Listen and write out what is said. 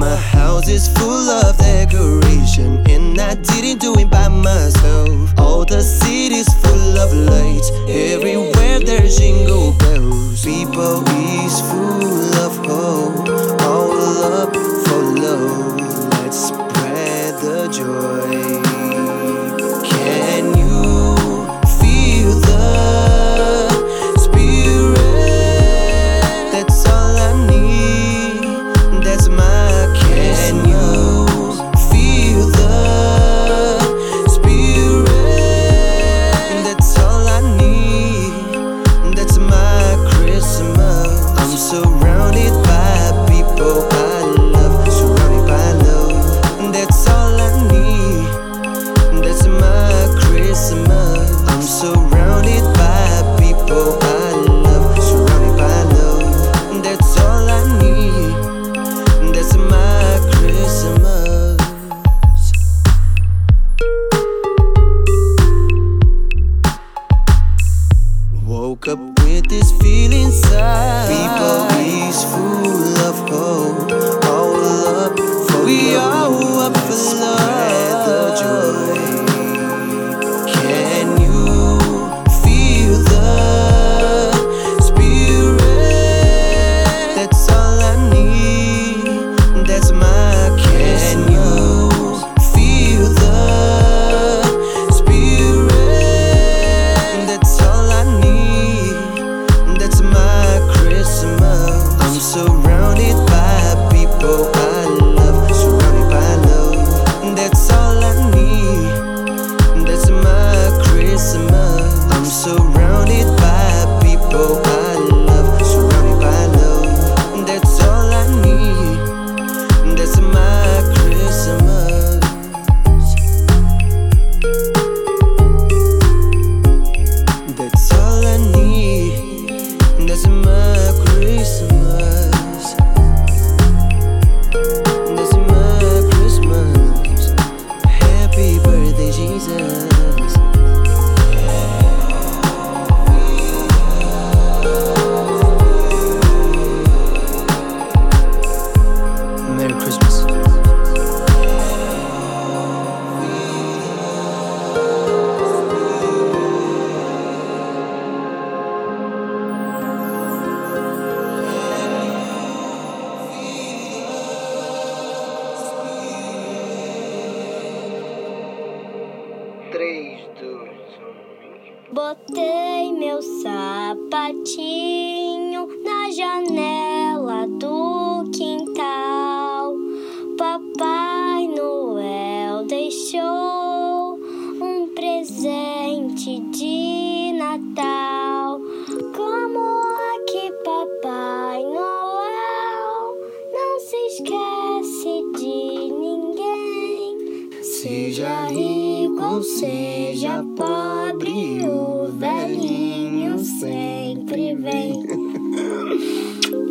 My house is full of decoration, and I didn't do it by myself. All the city's full of lights, everywhere there's jingle bells. People is full of hope, all up for love. Let's spread the joy. Can you feel the spirit? That's all I need. That's my kiss. Can you feel the spirit? That's all I need. That's my Christmas. I'm surrounded by people I love, surrounded by love. That's all I need. That's my Christmas. I'm surrounded by people I love, surrounded by love. That's all I need. That's my Christmas. Woke up with this feeling inside. People is full of hope, all up for love. We all up for love. The joy. Can you feel the spirit? That's all I need. That's my kiss. Can you feel the spirit? That's all I need. That's my Christmas. I'm surrounded by people I love, surrounded by love. That's all I need. That's my Christmas. I'm surrounded by people I love, surrounded by love. That's all I need. That's my Christmas. That's all I need. That's my Christmas. That's my Christmas. Happy birthday, Jesus. Merry Christmas. Botei meu sapatinho na janela do quintal. Papai Noel deixou um presente de Natal. Como aqui Papai Noel não se esquece de ninguém. Seja rico ou seja pobre, o velhinho sempre vem.